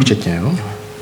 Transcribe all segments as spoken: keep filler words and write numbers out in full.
včetně, jo?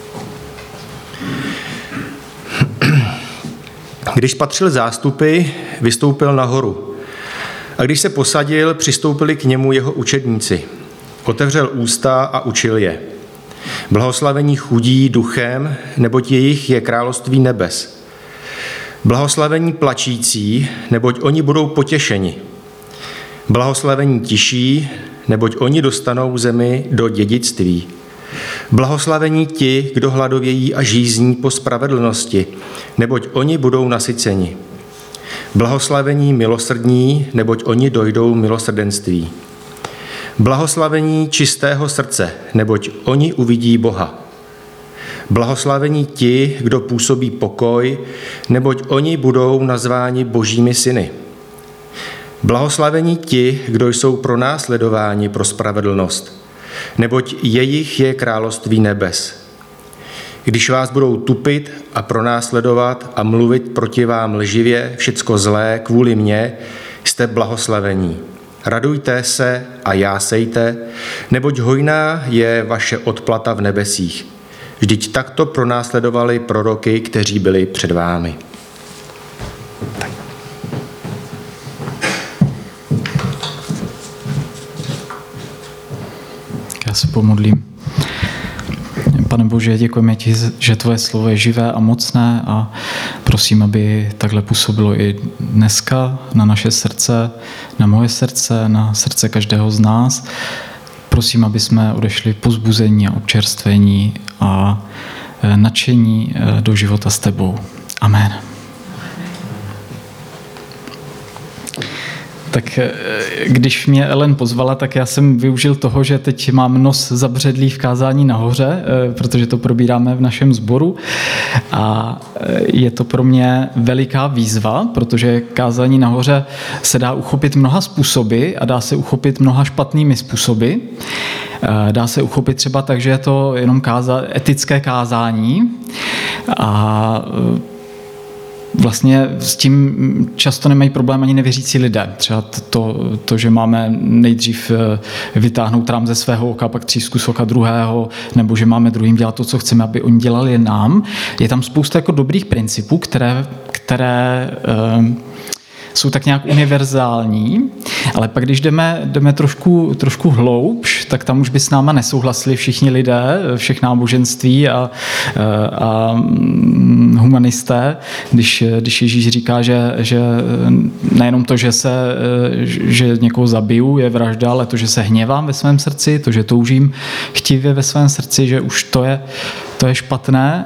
Když patřil zástupy, vystoupil nahoru. A když se posadil, přistoupili k němu jeho učedníci. Otevřel ústa a učil je. Blahoslavení chudí duchem, neboť jejich je království nebes. Blahoslavení plačící, neboť oni budou potěšeni. Blahoslavení tiší, neboť oni dostanou zemi do dědictví. Blahoslavení ti, kdo hladovějí a žízní po spravedlnosti, neboť oni budou nasyceni. Blahoslavení milosrdní, neboť oni dojdou milosrdenství. Blahoslavení čistého srdce, neboť oni uvidí Boha. Blahoslavení ti, kdo působí pokoj, neboť oni budou nazváni božími syny. Blahoslavení ti, kdo jsou pronásledováni pro spravedlnost, neboť jejich je království nebes. Když vás budou tupit a pronásledovat a mluvit proti vám lživě všecko zlé kvůli mně, jste blahoslavení. Radujte se a jásejte, neboť hojná je vaše odplata v nebesích. Vždyť takto pronásledovali proroky, kteří byli před vámi. Já se pomodlím. Pane Bože, děkujeme ti, že tvoje slovo je živé a mocné a prosím, aby takhle působilo i dneska na naše srdce, na moje srdce, na srdce každého z nás. Prosím, aby jsme odešli povzbuzení a občerstvení a nadšení do života s tebou. Amen. Tak když mě Ellen pozvala, tak já jsem využil toho, že teď mám nos zabředlý v kázání nahoře, protože to probíráme v našem sboru a je to pro mě veliká výzva, protože kázání nahoře se dá uchopit mnoha způsoby a dá se uchopit mnoha špatnými způsoby. Dá se uchopit třeba tak, že je to jenom káza, etické kázání a vlastně s tím často nemají problém ani nevěřící lidé. Třeba to, to, že máme nejdřív vytáhnout rám ze svého oka, pak třísku z oka druhého, nebo že máme druhým dělat to, co chceme, aby oni dělali nám. Je tam spousta jako dobrých principů, které, které eh, jsou tak nějak univerzální, ale pak když jdeme, jdeme trošku, trošku hloubš, tak tam už by s náma nesouhlasili všichni lidé, všech náboženství a, a humanisté, když, když Ježíš říká, že, že nejenom to, že, se, že někoho zabiju, je vražda, ale to, že se hněvám ve svém srdci, to, že toužím chtivě ve svém srdci, že už to je, to je špatné,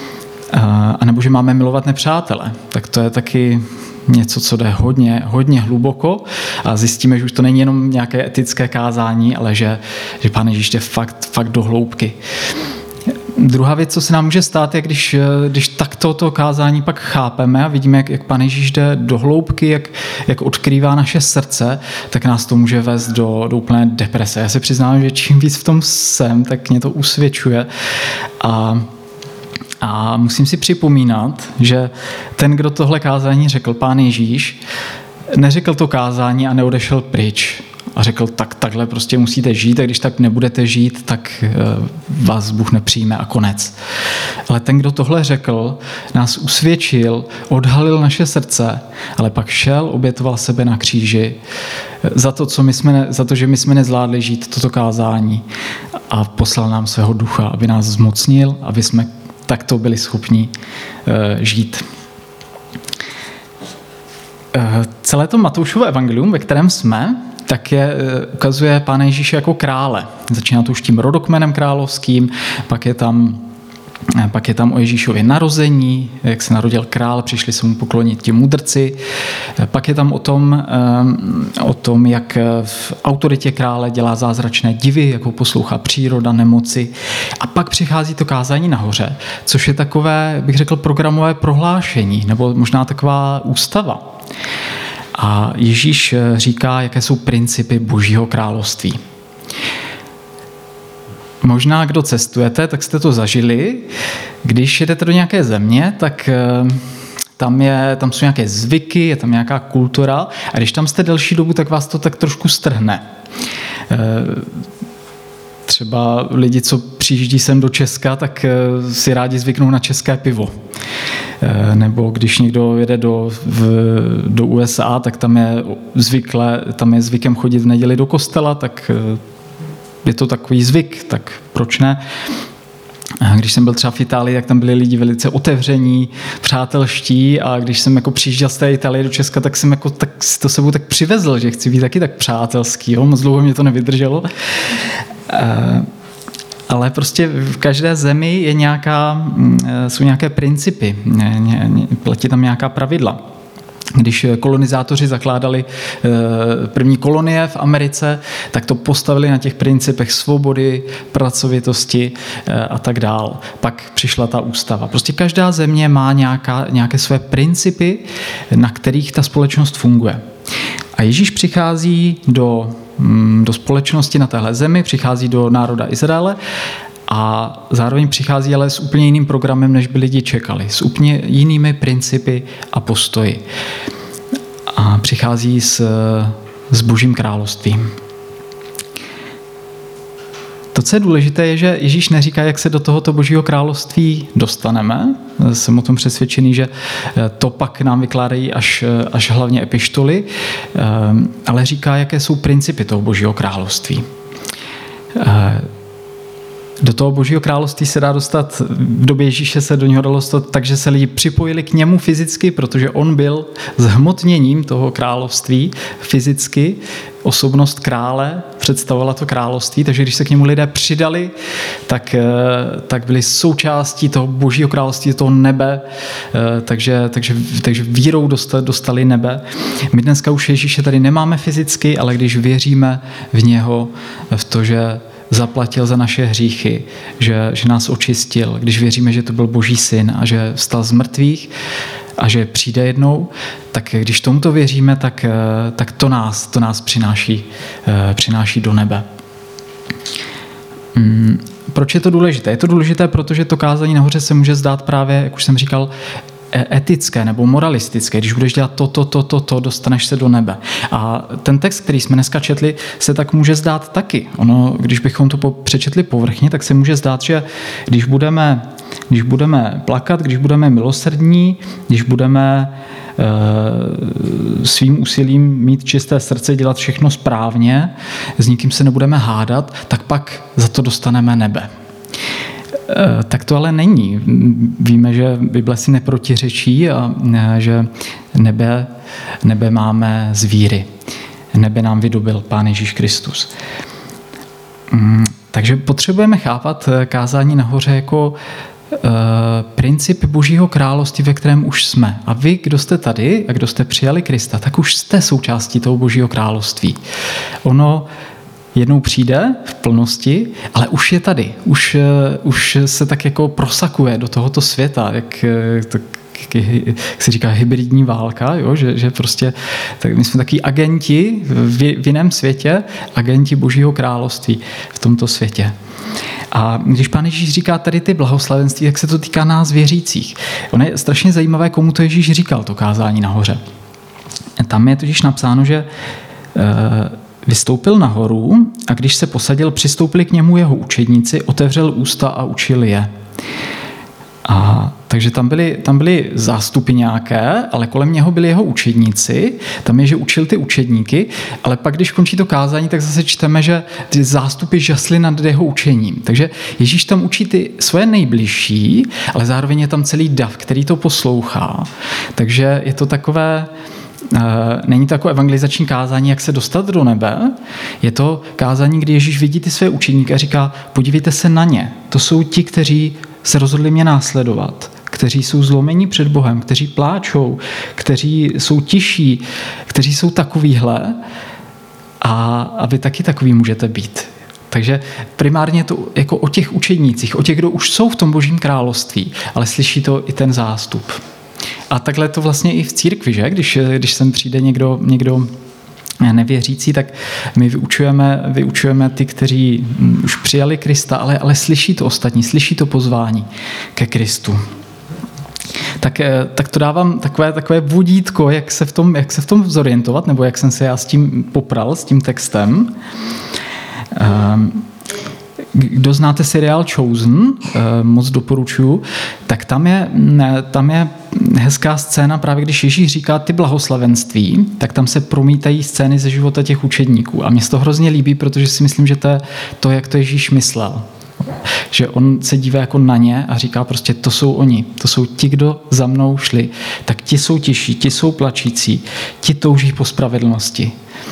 a nebo že máme milovat nepřátele, tak to je taky něco, co jde hodně, hodně hluboko a zjistíme, že už to není jenom nějaké etické kázání, ale že, že Pán Ježíš jde fakt, fakt do hloubky. Druhá věc, co se nám může stát, je, když, když takto to kázání pak chápeme a vidíme, jak, jak Pán Ježíš jde do hloubky, jak, jak odkrývá naše srdce, tak nás to může vést do, do úplné deprese. Já se přiznám, že čím víc v tom jsem, tak mě to usvědčuje a A musím si připomínat, že ten, kdo tohle kázání řekl, Pán Ježíš, neřekl to kázání a neodešel pryč. A řekl, tak takhle prostě musíte žít a když tak nebudete žít, tak vás Bůh nepřijme a konec. Ale ten, kdo tohle řekl, nás usvědčil, odhalil naše srdce, ale pak šel, obětoval sebe na kříži za to, co my jsme, za to, že my jsme nezvládli žít toto kázání a poslal nám svého ducha, aby nás zmocnil, aby jsme takto byli schopni uh, žít. Uh, celé to Matoušovo evangelium, ve kterém jsme, tak je, uh, ukazuje Pána Ježíše jako krále. Začíná to už tím rodokmenem královským, pak je tam Pak je tam o Ježíšově narození, jak se narodil král, přišli se mu poklonit ti mudrci. Pak je tam o tom, o tom, jak v autoritě krále dělá zázračné divy, jak ho poslouchá příroda, nemoci. A pak přichází to kázání nahoře, což je takové, bych řekl, programové prohlášení, nebo možná taková ústava. A Ježíš říká, jaké jsou principy Božího království. Možná, kdo cestujete, tak jste to zažili. Když jedete do nějaké země, tak tam, je, tam jsou nějaké zvyky, je tam nějaká kultura a když tam jste delší dobu, tak vás to tak trošku strhne. třeba lidi, co přijíždí sem do Česka, tak si rádi zvyknou na české pivo. Nebo když někdo jede do, v, do U S A, tak tam je zvykle, tam je zvykem chodit v neděli do kostela, tak je to takový zvyk, tak proč ne? Když jsem byl třeba v Itálii, tak tam byli lidi velice otevření, přátelští a když jsem jako přijížděl z té Itálie do Česka, tak jsem jako tak, to sebou tak přivezl, že chci být taky tak přátelský. Jo? Moc dlouho mě to nevydrželo. Ale prostě v každé zemi je nějaká, jsou nějaké principy, platí tam nějaká pravidla. Když kolonizátoři zakládali první kolonie v Americe, tak to postavili na těch principech svobody, pracovitosti a tak dál. Pak přišla ta ústava. Prostě každá země má nějaká, nějaké své principy, na kterých ta společnost funguje. A Ježíš přichází do, do společnosti na téhle zemi, přichází do národa Izraele a zároveň přichází ale s úplně jiným programem, než by lidi čekali, s úplně jinými principy a postoji. A přichází s, s Božím královstvím. To, co je důležité, je, že Ježíš neříká, jak se do tohoto Božího království dostaneme. Jsem o tom přesvědčený, že to pak nám vykládají až, až hlavně epištoly, ale říká, jaké jsou principy toho Božího království. Do toho Božího království se dá dostat, v době Ježíše se do něho dalo dostat, takže se lidi připojili k němu fyzicky, protože on byl zhmotněním toho království fyzicky. Osobnost krále představovala to království, takže když se k němu lidé přidali, tak, tak byli součástí toho Božího království, toho nebe, takže, takže, takže vírou dostali nebe. My dneska už Ježíše tady nemáme fyzicky, ale když věříme v něho, v to, že zaplatil za naše hříchy, že, že nás očistil, když věříme, že to byl Boží syn a že vstal z mrtvých a že přijde jednou, tak když tomuto věříme, tak, tak to nás, to nás přináší, přináší do nebe. Proč je to důležité? Je to důležité, protože to kázání nahoře se může zdát právě, jak už jsem říkal, etické nebo moralistické. Když budeš dělat to, to, to, to, to, dostaneš se do nebe. A ten text, který jsme dneska četli, se tak může zdát taky. Ono, když bychom to přečetli povrchně, tak se může zdát, že když budeme, když budeme plakat, když budeme milosrdní, když budeme e, svým úsilím mít čisté srdce, dělat všechno správně, s nikým se nebudeme hádat, tak pak za to dostaneme nebe. Tak to ale není. Víme, že Bible si neprotiřečí a že nebe, nebe máme z víry. Nebe nám vydobil Pán Ježíš Kristus. Takže potřebujeme chápat kázání nahoře jako princip Božího království, ve kterém už jsme. A vy, kdo jste tady a kdo jste přijali Krista, tak už jste součástí toho Božího království. Ono jednou přijde v plnosti, ale už je tady. Už, už se tak jako prosakuje do tohoto světa, jak, tak, jak se říká hybridní válka, jo? Že, že prostě tak my jsme taky agenti v, v jiném světě, agenti Božího království v tomto světě. A když Pán Ježíš říká tady ty blahoslavenství, jak se to týká nás věřících. Ono je strašně zajímavé, komu to Ježíš říkal, to kázání nahoře. Tam je totiž napsáno, že vystoupil nahoru a když se posadil, přistoupili k němu jeho učedníci, otevřel ústa a učil je. A takže tam byly, tam byly zástupy nějaké, ale kolem něho byli jeho učedníci, tam je, že učil ty učedníky, ale pak, když končí to kázání, tak zase čteme, že ty zástupy žasly nad jeho učením. Takže Ježíš tam učí ty svoje nejbližší, ale zároveň je tam celý dav, který to poslouchá. Takže je to takové... Není to jako evangelizační kázání, jak se dostat do nebe. Je to kázání, kdy Ježíš vidí ty své učeníky a říká, podívejte se na ně. To jsou ti, kteří se rozhodli mě následovat, kteří jsou zlomení před Bohem, kteří pláčou, kteří jsou tiší, kteří jsou takovýhle a, a vy taky takový můžete být. Takže primárně je to jako o těch učednících, o těch, kdo už jsou v tom Božím království, ale slyší to i ten zástup. A takhle to vlastně i v církvi, že? Když, když sem přijde někdo, někdo nevěřící, tak my vyučujeme, vyučujeme ty, kteří už přijali Krista, ale, ale slyší to ostatní, slyší to pozvání ke Kristu. Tak, tak to dávám takové, takové vodítko, jak se, v tom, jak se v tom zorientovat, nebo jak jsem se já s tím popral, s tím textem. kdo znáte seriál Chosen, moc doporučuji, tak tam je, tam je hezká scéna, právě když Ježíš říká ty blahoslavenství, tak tam se promítají scény ze života těch učedníků. A mě se to hrozně líbí, protože si myslím, že to je to, jak to Ježíš myslel. Že on se dívá jako na ně a říká prostě, to jsou oni, to jsou ti, kdo za mnou šli, tak ti jsou těžší, ti jsou plačící, ti touží po spravedlnosti.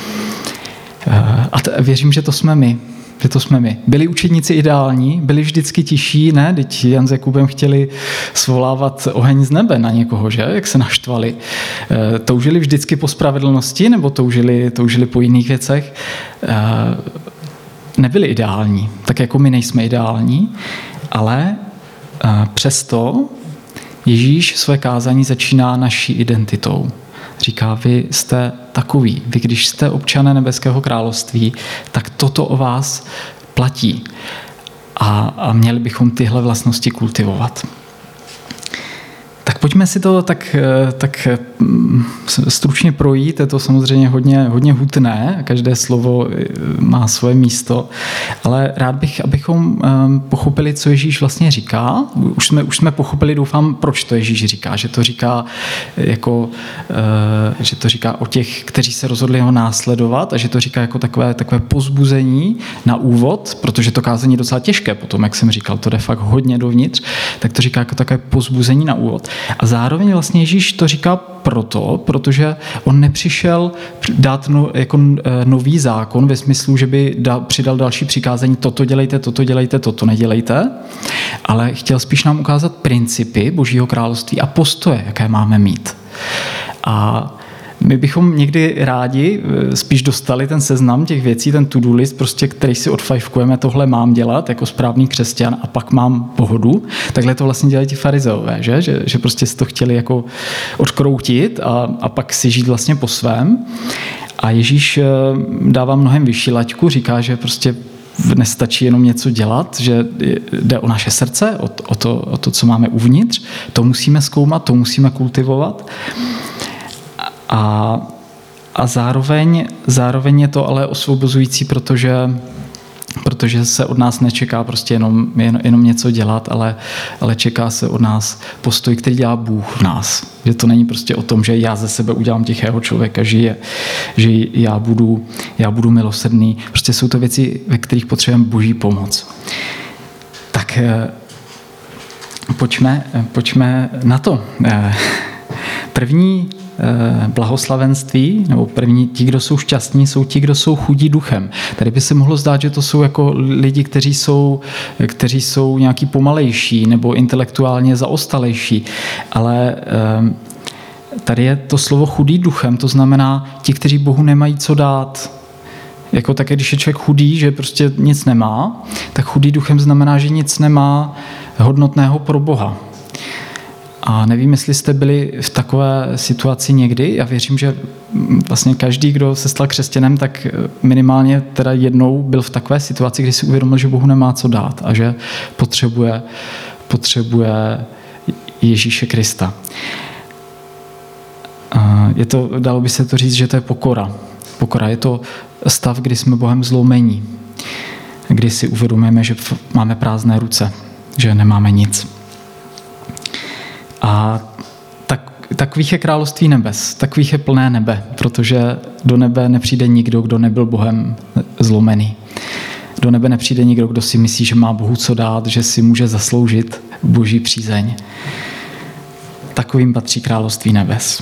A t- věřím, že to jsme my. Že to jsme my. Byli učedníci ideální, byli vždycky tiší, ne? Teď Jan s Jakubem chtěli svolávat oheň z nebe na někoho, že? Jak se naštvali. E, toužili vždycky po spravedlnosti nebo toužili, toužili po jiných věcech? E, nebyli ideální, tak jako my nejsme ideální, ale e, přesto Ježíš své kázání začíná naší identitou. Říká, vy jste takový, vy když jste občané nebeského království, tak toto o vás platí. A, a měli bychom tyhle vlastnosti kultivovat. Tak pojďme si to tak, tak stručně projít, je to samozřejmě hodně, hodně hutné, každé slovo má svoje místo, ale rád bych, abychom pochopili, co Ježíš vlastně říká. Už jsme, už jsme pochopili, doufám, proč to Ježíš říká, že to říká jako, že to říká o těch, kteří se rozhodli ho následovat a že to říká jako takové, takové pozbuzení na úvod, protože to kázání je docela těžké potom, jak jsem říkal, to jde fakt hodně dovnitř, tak to říká jako takové pozbuzení na úvod. A zároveň vlastně Ježíš to říká proto, protože on nepřišel dát no, jako nový zákon ve smyslu, že by da, přidal další přikázání, toto dělejte, toto dělejte, toto nedělejte, ale chtěl spíš nám ukázat principy Božího království a postoje, jaké máme mít. A my bychom někdy rádi spíš dostali ten seznam těch věcí, ten to-do list, prostě, který si odfajfkujeme, tohle mám dělat jako správný křesťan a pak mám pohodu. Takhle to vlastně dělají ti farizeové, že? Že, že prostě si to chtěli jako odkroutit a, a pak si žít vlastně po svém. A Ježíš dává mnohem vyšší laťku, říká, že prostě nestačí jenom něco dělat, že jde o naše srdce, o, o, to, o to, co máme uvnitř. To musíme zkoumat, to musíme kultivovat. A, a zároveň, zároveň je to ale osvobozující, protože, protože se od nás nečeká prostě jenom, jen, jenom něco dělat, ale, ale čeká se od nás postoj, který dělá Bůh v nás. Že to není prostě o tom, že já ze sebe udělám tichého člověka, že, že já, budu, já budu milosrdný. Prostě jsou to věci, ve kterých potřebujeme Boží pomoc. Tak pojďme, pojďme na to. První blahoslavenství, nebo první, ti, kdo jsou šťastní, jsou ti, kdo jsou chudí duchem. Tady by se mohlo zdát, že to jsou jako lidi, kteří jsou, kteří jsou nějaký pomalejší nebo intelektuálně zaostalejší, ale tady je to slovo chudý duchem, to znamená ti, kteří Bohu nemají co dát. Jako také, když je člověk chudý, že prostě nic nemá, tak chudý duchem znamená, že nic nemá hodnotného pro Boha. A nevím, jestli jste byli v takové situaci někdy. Já věřím, že vlastně každý, kdo se stal křesťanem, tak minimálně teda jednou byl v takové situaci, kdy si uvědomil, že Bohu nemá co dát a že potřebuje, potřebuje Ježíše Krista. Je to, dalo by se to říct, že to je pokora. Pokora je to stav, kdy jsme Bohem zlomení. Kdy si uvědomujeme, že máme prázdné ruce, že nemáme nic. A tak, takových je království nebes, takových je plné nebe, protože do nebe nepřijde nikdo, kdo nebyl Bohem zlomený. Do nebe nepřijde nikdo, kdo si myslí, že má Bohu co dát, že si může zasloužit Boží přízeň. Takovým patří království nebes.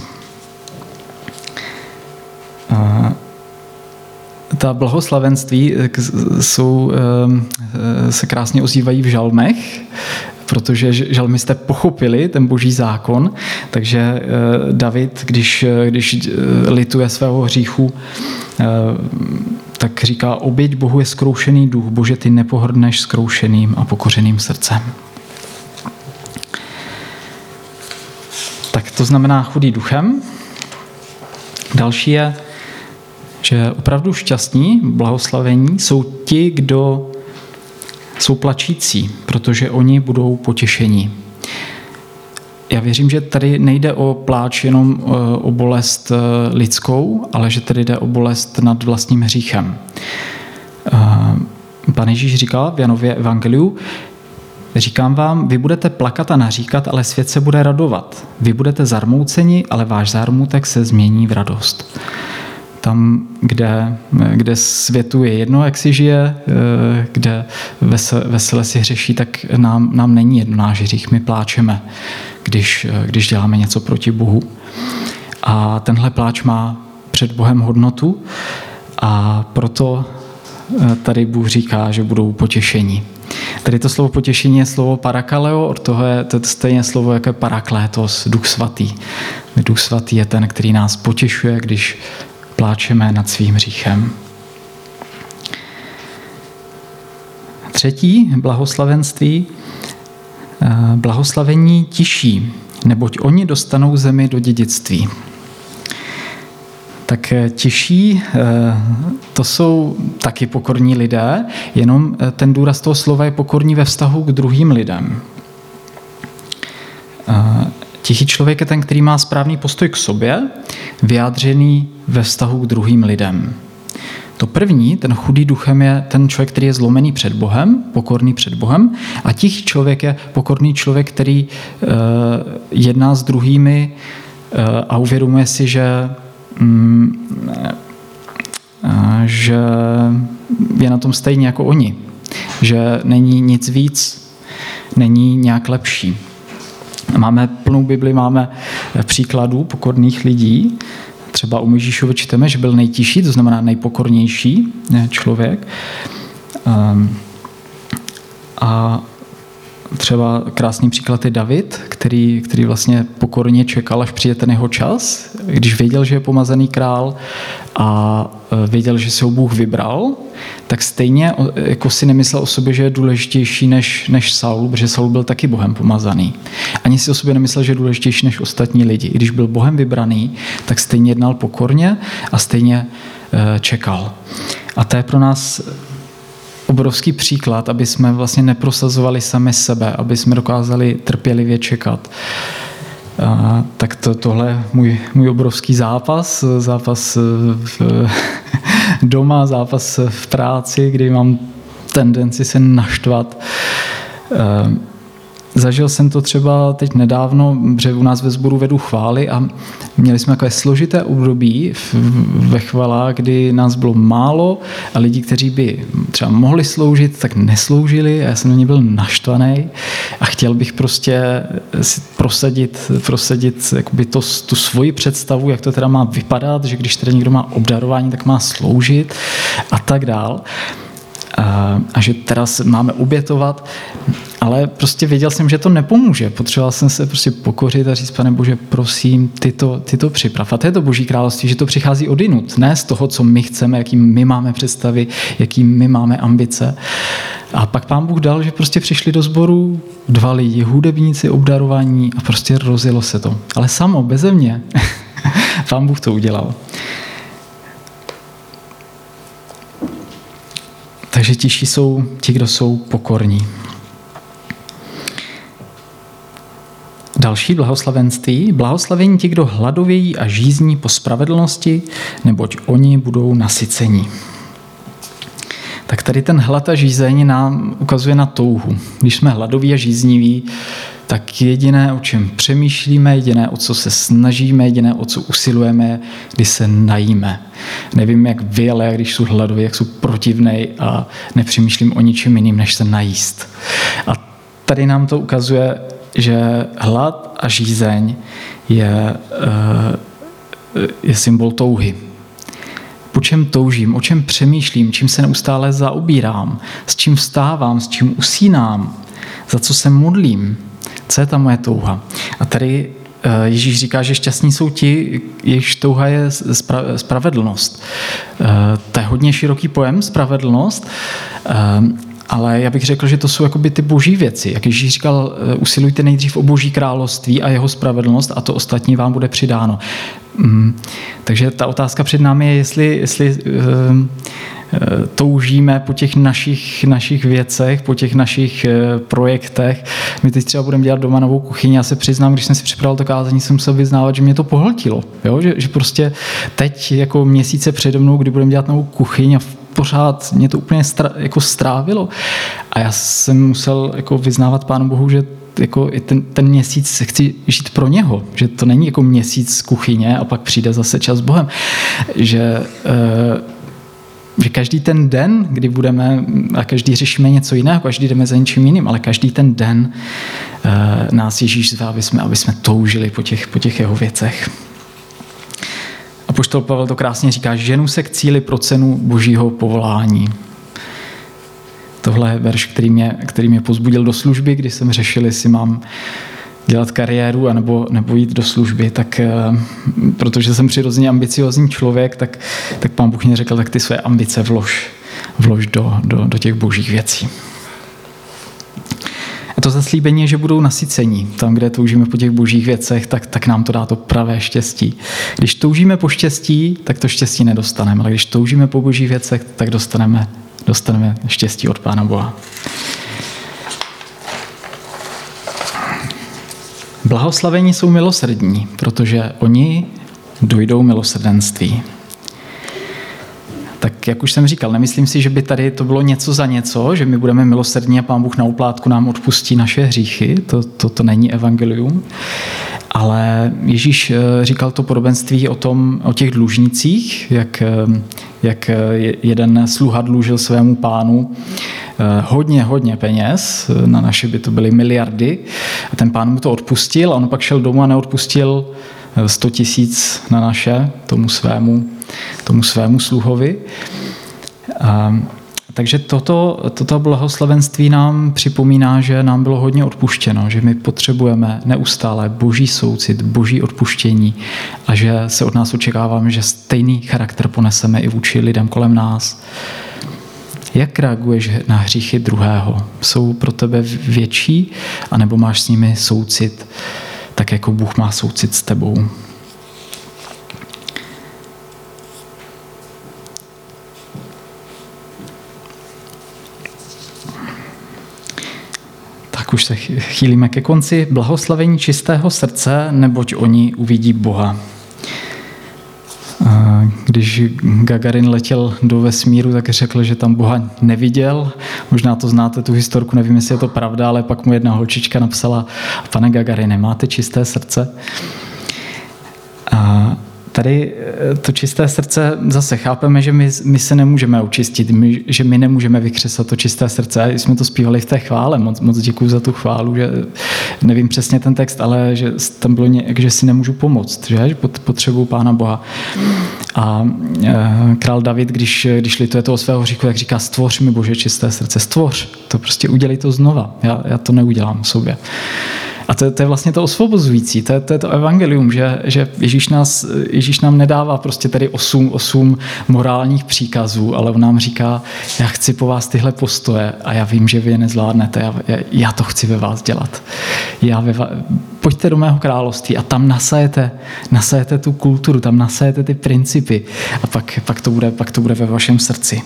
A ta blahoslavenství jsou, se krásně ozývají v žalmech, protože žalmisté pochopili ten Boží zákon, takže David, když, když lituje svého hříchu, tak říká, oběť Bohu je zkroušený duch, Bože, ty nepohrdneš zkroušeným a pokořeným srdcem. Tak to znamená chudý duchem. Další je, že opravdu šťastní, blahoslavení jsou ti, kdo jsou plačící, protože oni budou potěšení. Já věřím, že tady nejde o pláč jenom o bolest lidskou, ale že tady jde o bolest nad vlastním hříchem. Pán Ježíš říkal v Janově evangeliu, říkám vám, vy budete plakat a naříkat, ale svět se bude radovat. Vy budete zarmouceni, ale váš zármutek se změní v radost. Tam, kde, kde světu je jedno, jak si žije, kde vesele si hřeší, tak nám, nám není jedno náš hřích. My pláčeme, když, když děláme něco proti Bohu. A tenhle pláč má před Bohem hodnotu a proto tady Bůh říká, že budou potěšení. Tady to slovo potěšení je slovo parakaleo, od toho je to stejné slovo jako je paraklétos, Duch svatý. Duch svatý je ten, který nás potěšuje, když pláčeme nad svým hříchem. Třetí blahoslavenství, blahoslavení tiší, neboť oni dostanou zemi do dědictví. Tak tiší, to jsou taky pokorní lidé, jenom ten důraz toho slova je pokorní ve vztahu k druhým lidem. Tichý člověk je ten, který má správný postoj k sobě, vyjádřený ve vztahu k druhým lidem. To první, ten chudý duchem, je ten člověk, který je zlomený před Bohem, pokorný před Bohem, a tichý člověk je pokorný člověk, který uh, jedná s druhými uh, a uvědomuje si, že, um, uh, že je na tom stejně jako oni, že není nic víc, není nějak lepší. Máme plnou Bibli, máme příkladů pokorných lidí. Třeba u Mojžíšovi čteme, že byl nejtišší, to znamená nejpokornější člověk. A třeba krásný příklad je David, který, který vlastně pokorně čekal, až přijde ten jeho čas, když věděl, že je pomazaný král a věděl, že si ho Bůh vybral, tak stejně jako si nemyslel o sobě, že je důležitější než, než Saul, protože Saul byl taky Bohem pomazaný. Ani si o sobě nemyslel, že je důležitější než ostatní lidi. I když byl Bohem vybraný, tak stejně jednal pokorně a stejně čekal. A to je pro nás obrovský příklad, aby jsme vlastně neprosazovali sami sebe, aby jsme dokázali trpělivě čekat. A, tak to, tohle je můj, můj obrovský zápas, zápas v, doma, zápas v práci, kdy mám tendenci se naštvat. A, zažil jsem to třeba teď nedávno, protože u nás ve sboru vedu chvály a měli jsme takové složité období ve chvalách, kdy nás bylo málo a lidi, kteří by třeba mohli sloužit, tak nesloužili a já jsem na ně byl naštvaný a chtěl bych prostě si prosadit, prosadit jakoby to, tu svoji představu, jak to teda má vypadat, že když teda někdo má obdarování, tak má sloužit a tak dál. A, a že teda se máme obětovat, ale prostě věděl jsem, že to nepomůže. Potřeboval jsem se prostě pokořit a říct, Pane Bože, prosím, ty to, ty to připrav. A to je to Boží království, že to přichází odinut, ne z toho, co my chceme, jaký my máme představy, jaký my máme ambice. A pak Pán Bůh dal, že prostě přišli do sboru dva lidi, hudebníci, obdarovaní a prostě rozjelo se to. Ale samo, beze mě. Pán Bůh to udělal. Takže tiší jsou ti, kdo jsou pokorní. Další blahoslavenství. Blahoslavení ti, kdo hladovějí a žízní po spravedlnosti, neboť oni budou nasyceni. Tak tady ten hlad a žízeň nám ukazuje na touhu. Když jsme hladoví a žízniví, tak jediné, o čem přemýšlíme, jediné, o co se snažíme, jediné, o co usilujeme, když se najíme. Nevím, jak vy, ale jak když jsou hladový, jak jsou protivnej a nepřemýšlím o ničem jiným, než se najíst. A tady nám to ukazuje, že hlad a žízeň je, je symbol touhy. Po čem toužím, o čem přemýšlím, čím se neustále zaobírám, s čím vstávám, s čím usínám, za co se modlím. Co je ta moje touha? A tady Ježíš říká, že šťastní jsou ti, jejichž touha je spravedlnost. To je hodně široký pojem, spravedlnost, ale já bych řekl, že to jsou jakoby ty boží věci. Jak Ježíš říkal, usilujte nejdřív o boží království a jeho spravedlnost a to ostatní vám bude přidáno. Takže ta otázka před námi je, jestli, jestli toužíme po těch našich, našich věcech, po těch našich projektech. My teď třeba budeme dělat doma novou kuchyni. Já se přiznám, když jsem si připravil to kázání, jsem musel vyznávat, že mě to pohltilo. Jo? Že, že prostě teď jako měsíce přede mnou, kdy budeme dělat novou kuchyň a pořád, mě to úplně stra, jako strávilo. A já jsem musel jako vyznávat Pánu Bohu, že jako i ten, ten měsíc chci žít pro něho, že to není jako měsíc z kuchyně a pak přijde zase čas s Bohem, že, e, že každý ten den, kdy budeme, a každý řešíme něco jiného, každý jdeme za něčím jiným, ale každý ten den e, nás Ježíš zve, aby jsme, aby jsme toužili po těch, po těch jeho věcech. Apoštol Pavel to krásně říká, ženu se k cíli pro cenu božího povolání. Tohle je verš, který mě, který mě pozbudil do služby, když jsem řešil, jestli mám dělat kariéru anebo, nebo jít do služby, tak protože jsem přirozeně ambiciozní člověk, tak, tak Pán Bůh mě řekl, tak ty své ambice vlož, vlož do, do, do těch božích věcí. A to zaslíbení je, že budou nasycení. Tam, kde toužíme po těch božích věcech, tak, tak nám to dá to pravé štěstí. Když toužíme po štěstí, tak to štěstí nedostaneme, ale když toužíme po božích věcech, tak dostaneme dostaneme štěstí od Pána Boha. Blahoslavení jsou milosrdní, protože oni dojdou milosrdenství. Tak jak už jsem říkal, nemyslím si, že by tady to bylo něco za něco, že my budeme milosrdní a Pán Bůh na úplátku nám odpustí naše hříchy. To, to, to není evangelium. Ale Ježíš říkal to podobenství o, tom, o těch dlužnících, jak, jak jeden sluha dlužil svému pánu hodně, hodně peněz, na naše by to byly miliardy, a ten pán mu to odpustil a on pak šel domů a neodpustil sto tisíc na naše tomu svému, tomu svému sluhovi. A takže toto, toto blahoslavenství nám připomíná, že nám bylo hodně odpuštěno, že my potřebujeme neustále boží soucit, boží odpuštění a že se od nás očekáváme, že stejný charakter poneseme i vůči lidem kolem nás. Jak reaguješ na hříchy druhého? Jsou pro tebe větší, anebo máš s nimi soucit, tak jako Bůh má soucit s tebou? Už se chýlíme ke konci. Blahoslavení čistého srdce, neboť oni uvidí Boha. Když Gagarin letěl do vesmíru, tak řekl, že tam Boha neviděl. Možná to znáte, tu historku, nevím, jestli je to pravda, ale pak mu jedna holčička napsala: pane Gagarine, máte čisté srdce? A tady to čisté srdce zase chápeme, že my, my se nemůžeme očistit, my, že my nemůžeme vykřesat to čisté srdce. A jsme to zpívali v té chvále, moc, moc děkuju za tu chválu, že nevím přesně ten text, ale že tam bylo nějak, že si nemůžu pomoct, že, že potřebuju Pána Boha. A e, král David, když, když lituje toho svého hříchu, tak říká: stvoř mi, Bože, čisté srdce, stvoř, to prostě udělej to znova, já, já to neudělám v sobě. A to, to je vlastně to osvobozující, to je to, je to evangelium, že, že Ježíš, nás, Ježíš nám nedává prostě tady osm, osm morálních příkazů, ale on nám říká: já chci po vás tyhle postoje a já vím, že vy je nezvládnete, já, já, já to chci ve vás dělat. Já ve vás, pojďte do mého království a tam nasajete, nasajete tu kulturu, tam nasajete ty principy a pak, pak, to, bude, pak to bude ve vašem srdci.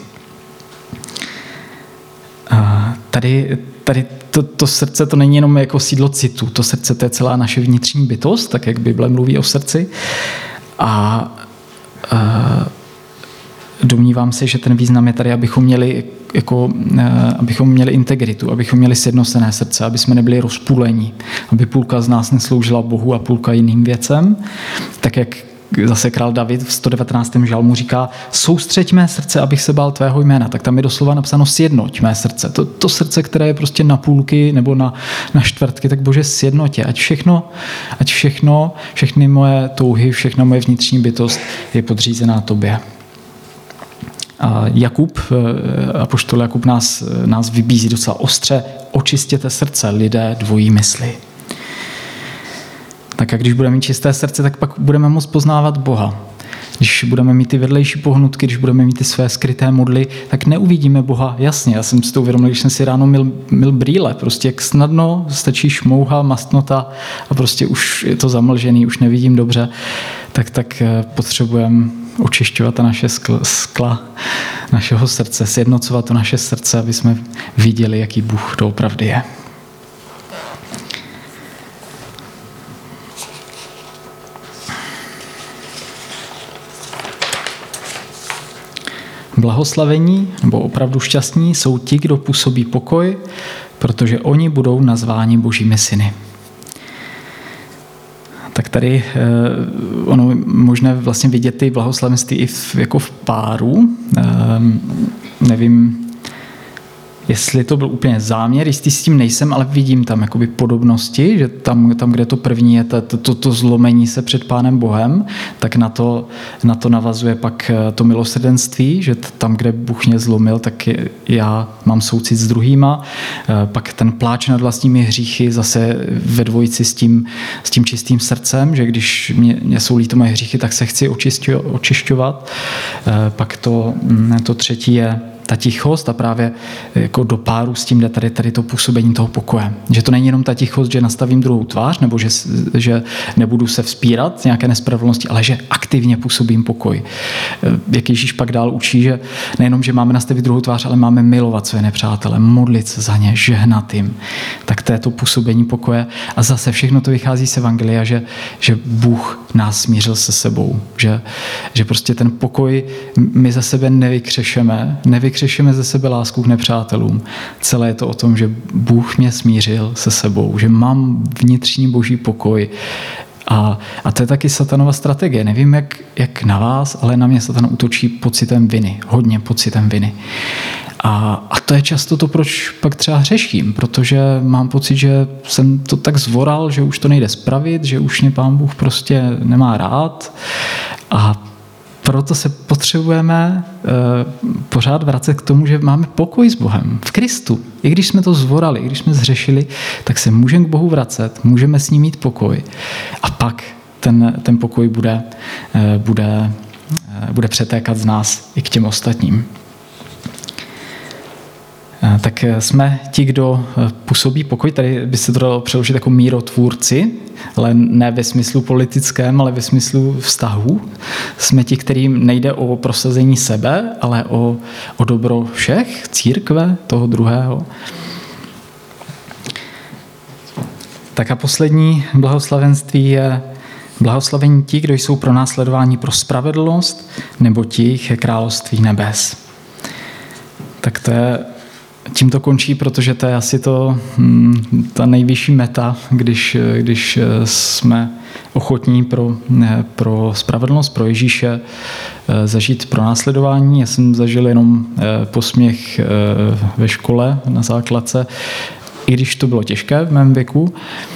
A tady, tady to, to srdce to není jenom jako sídlo citu, to srdce to je celá naše vnitřní bytost, tak jak Bible mluví o srdci. A, a domnívám se, že ten význam je tady, abychom měli, jako, abychom měli integritu, abychom měli sjednocené srdce, aby jsme nebyli rozpůlení, aby půlka z nás nesloužila Bohu a půlka jiným věcem, tak jak zase král David v sto devatenáctém žalmu říká: soustřeď mé srdce, abych se bál tvého jména. Tak tam je doslova napsáno: sjednoť mé srdce. To, to srdce, které je prostě na půlky nebo na, na čtvrtky, tak Bože, sjednotě. Ať všechno, ať všechno, všechny moje touhy, všechna moje vnitřní bytost je podřízená tobě. A Jakub, apoštol Jakub nás, nás vybízí docela ostře: očistěte srdce, lidé dvojí mysli. Tak a když budeme mít čisté srdce, tak pak budeme moct poznávat Boha. Když budeme mít ty vedlejší pohnutky, když budeme mít ty své skryté modly, tak neuvidíme Boha jasně. Já jsem si to uvědomil, když jsem si ráno myl, myl brýle. Prostě jak snadno stačí šmouha, mastnota a prostě už je to zamlžený, už nevidím dobře. Tak, tak potřebujeme očišťovat ta naše skla, skla našeho srdce, sjednocovat to naše srdce, aby jsme viděli, jaký Bůh doopravdy je. Blahoslavení nebo opravdu šťastní jsou ti, kdo působí pokoj, protože oni budou nazváni božími syny. Tak tady eh, ono možné vlastně vidět ty blahoslavenství i v, jako v páru. Eh, nevím, jestli to byl úplně záměr, jistý s tím nejsem, ale vidím tam jakoby podobnosti, že tam, tam kde to první je to, to, to zlomení se před Pánem Bohem, tak na to, na to navazuje pak to milosrdenství, že tam, kde Bůh mě zlomil, tak já mám soucit s druhýma. Pak ten pláč nad vlastními hříchy zase ve dvojici s tím, s tím čistým srdcem, že když mě, mě jsou líto moje hříchy, tak se chci očišťovat. Pak to, to třetí je ta tichost a právě jako do páru s tím jde tady, tady to působení toho pokoje. Že to není jenom ta tichost, že nastavím druhou tvář, nebo že, že nebudu se vzpírat z nějaké nespravedlnosti, ale že aktivně působím pokoj. Jak Ježíš pak dál učí, že nejenom, že máme nastavit druhou tvář, ale máme milovat své nepřátele, modlit se za ně, žehnat jim. Tak to je to působení pokoje. A zase všechno to vychází z evangelia, že, že Bůh nás smířil se sebou. Že, že prostě ten pokoj my za sebe nevykřešeme, nevykřešeme Křešeme ze sebe lásku k nepřátelům. Celé je to o tom, že Bůh mě smířil se sebou, že mám vnitřní boží pokoj. A, a to je taky satanova strategie. Nevím, jak, jak na vás, ale na mě satan útočí pocitem viny. Hodně pocitem viny. A, a to je často to, proč pak třeba hřeším, protože mám pocit, že jsem to tak zvoral, že už to nejde spravit, že už mě Pán Bůh prostě nemá rád. A proto se potřebujeme uh, pořád vracet k tomu, že máme pokoj s Bohem v Kristu. I když jsme to zvorali, i když jsme zřešili, tak se můžeme k Bohu vracet, můžeme s ním mít pokoj. A pak ten, ten pokoj bude, uh, bude, uh, bude přetékat z nás i k těm ostatním. Tak jsme ti, kdo působí pokoj, tady by se to dalo přeložit jako mírotvůrci, ale ne ve smyslu politickém, ale ve smyslu vztahů. Jsme ti, kterým nejde o prosazení sebe, ale o, o dobro všech, církve, toho druhého. Tak a poslední blahoslavenství je blahoslavení ti, kdo jsou pronásledováni pro spravedlnost, nebo ti je království nebes. Tak to je tím to končí, protože to je asi to, ta nejvyšší meta, když, když jsme ochotní pro, pro spravedlnost, pro Ježíše zažít pronásledování. Já jsem zažil jenom posměch ve škole na základce, i když to bylo těžké v mém věku.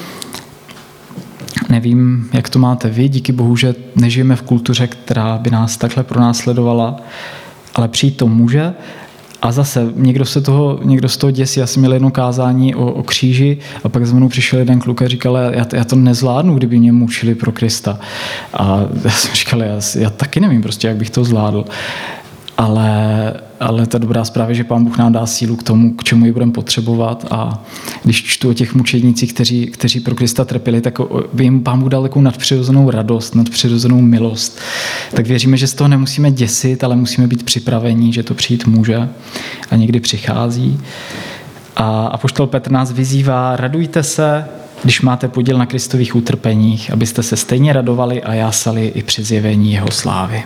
Nevím, jak to máte vy, díky Bohu, že nežijeme v kultuře, která by nás takhle pronásledovala, ale přijít to může. A zase někdo se toho, někdo z toho děsí. Já jsem měl jedno kázání o, o kříži a pak za mnou přišel jeden kluk a říkal, já, já to nezvládnu, kdyby mě mučili pro Krista. A já jsem říkal, já, já taky nevím prostě, jak bych to zvládl. Ale, ale ta dobrá zpráva je, že Pán Bůh nám dá sílu k tomu, k čemu ji budeme potřebovat. A když čtu o těch mučednících, kteří, kteří pro Krista trpěli, tak by jim Pán Bůh dal takovou nadpřirozenou radost, nadpřirozenou milost. Tak věříme, že z toho nemusíme děsit, ale musíme být připraveni, že to přijít může a někdy přichází. A apoštol Petr nás vyzývá, radujte se, když máte podíl na Kristových utrpeních, abyste se stejně radovali a jásali i při zjevení jeho slávy.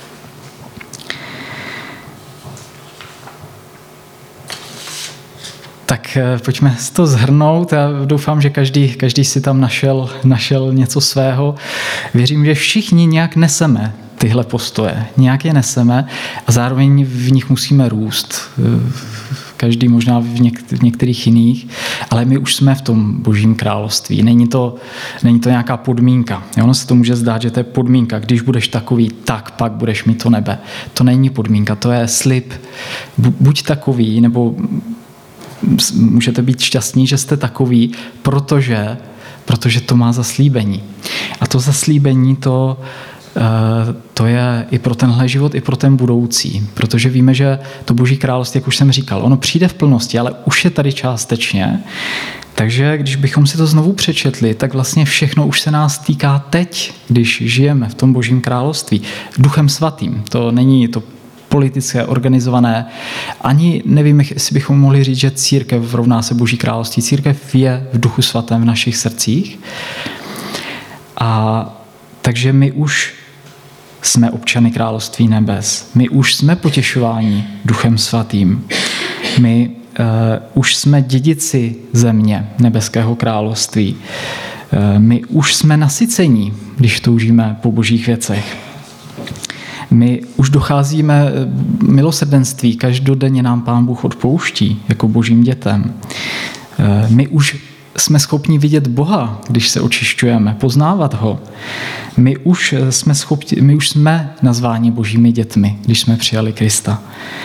Tak pojďme si to shrnout. Já doufám, že každý, každý si tam našel, našel něco svého. Věřím, že všichni nějak neseme tyhle postoje. Nějak je neseme a zároveň v nich musíme růst. Každý možná v, něk- v některých jiných, ale my už jsme v tom božím království. Není to, není to nějaká podmínka. Ono se to může zdát, že to je podmínka. Když budeš takový, tak pak budeš mít to nebe. To není podmínka, to je slib. Buď takový, nebo můžete být šťastní, že jste takový, protože, protože to má zaslíbení. A to zaslíbení, to, to je i pro tenhle život, i pro ten budoucí. Protože víme, že to boží království, jak už jsem říkal, ono přijde v plnosti, ale už je tady částečně. Takže když bychom si to znovu přečetli, tak vlastně všechno už se nás týká teď, když žijeme v tom božím království. Duchem svatým. To není to politické, organizované. Ani nevím, jestli bychom mohli říct, že církev rovná se boží království. Církev je v duchu svatém v našich srdcích. A takže my už jsme občany království nebes. My už jsme potěšováni Duchem svatým. My uh, už jsme dědici země nebeského království. Uh, my už jsme nasycení, když toužíme po božích věcech. My už docházíme milosrdenství, každodenně nám Pán Bůh odpouští jako božím dětem. My už jsme schopni vidět Boha, když se očišťujeme, poznávat ho. My už jsme, schopni, my už jsme nazváni božími dětmi, když jsme přijali Krista.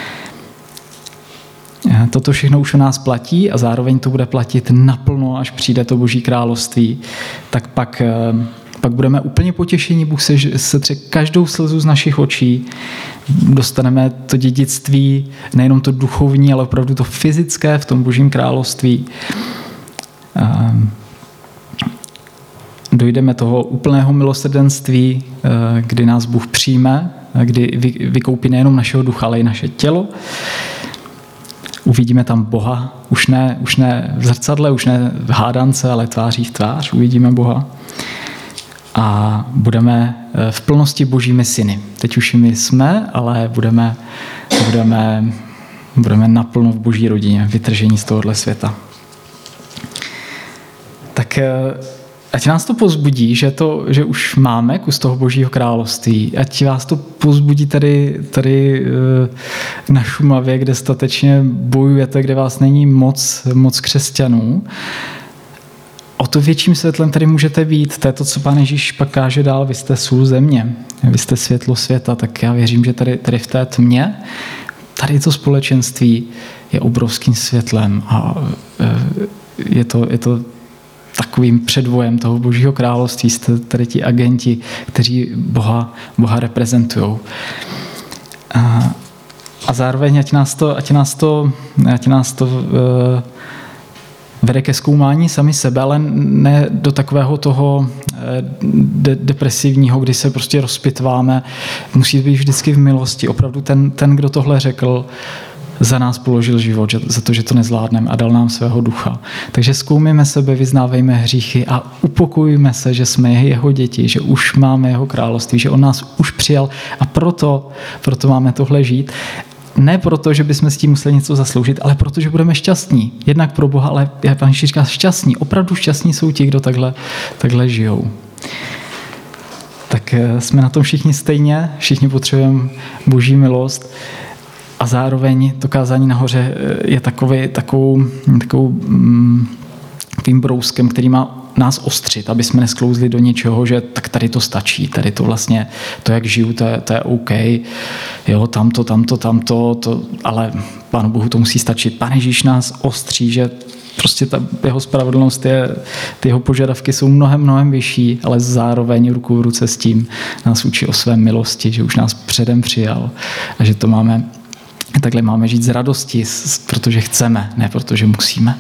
Toto všechno už u nás platí a zároveň to bude platit naplno, až přijde to boží království. Tak pak, pak budeme úplně potěšení, Bůh se setře každou slzu z našich očí. Dostaneme to dědictví, nejenom to duchovní, ale opravdu to fyzické v tom božím království. Dojdeme toho úplného milosrdenství, kdy nás Bůh přijme, kdy vykoupí nejenom našeho ducha, ale i naše tělo. Uvidíme tam Boha, už ne, už ne v zrcadle, už ne v hádance, ale tváří v tvář uvidíme Boha. A budeme v plnosti božími syny. Teď už my jsme, ale budeme, budeme, budeme naplno v boží rodině, vytržení z tohohle světa. Tak ať nás to povzbudí, že, to, že už máme kus toho božího království. Ať vás to povzbudí tady, tady na Šumavě, kde statečně bojujete, kde vás není moc, moc křesťanů. O to větším světlem tady můžete být. To je to, co Pán Ježíš pak káže dál. Vy jste sůl země, vy jste světlo světa. Tak já věřím, že tady, tady v té tmě, tady to společenství je obrovským světlem a je to, je to takovým předvojem toho božího království. Jste tady ti agenti, kteří Boha, Boha reprezentují. A, a zároveň, ať nás to, ať nás to, ať nás to uh, vede ke zkoumání sami sebe, ale ne do takového toho de- depresivního, kdy se prostě rozpitváme. Musí být vždycky v milosti. Opravdu ten, ten, kdo tohle řekl, za nás položil život, za to, že to nezvládneme a dal nám svého ducha. Takže zkoumíme sebe, vyznávejme hříchy a upokojujme se, že jsme jeho děti, že už máme jeho království, že on nás už přijal a proto, proto máme tohle žít. Ne proto, že bychom s tím museli něco zasloužit, ale proto, že budeme šťastní. Jednak pro Boha, ale Pán Ježíš říká šťastní. Opravdu šťastní jsou ti, kdo takhle, takhle žijou. Tak jsme na tom všichni stejně, všichni potřebujeme boží milost. A zároveň to kázání nahoře je takový, takovou, takovou, mm, takovým brouskem, který má nás ostřit, aby jsme nesklouzli do něčeho, že tak tady to stačí, tady to vlastně, to jak žiju, to je, to je OK, jo, tamto, tamto, tamto, to, ale Pánu Bohu to musí stačit. Pán Ježíš nás ostří, že prostě ta jeho spravedlnost je, ty jeho požadavky jsou mnohem, mnohem vyšší, ale zároveň ruku v ruce s tím nás učí o své milosti, že už nás předem přijal a že to máme takhle máme žít z radosti, protože chceme, ne protože musíme.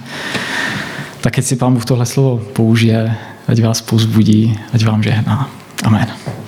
Tak ať si Pán Bůh tohle slovo použije, ať vás povzbudí, ať vám žehná. Amen.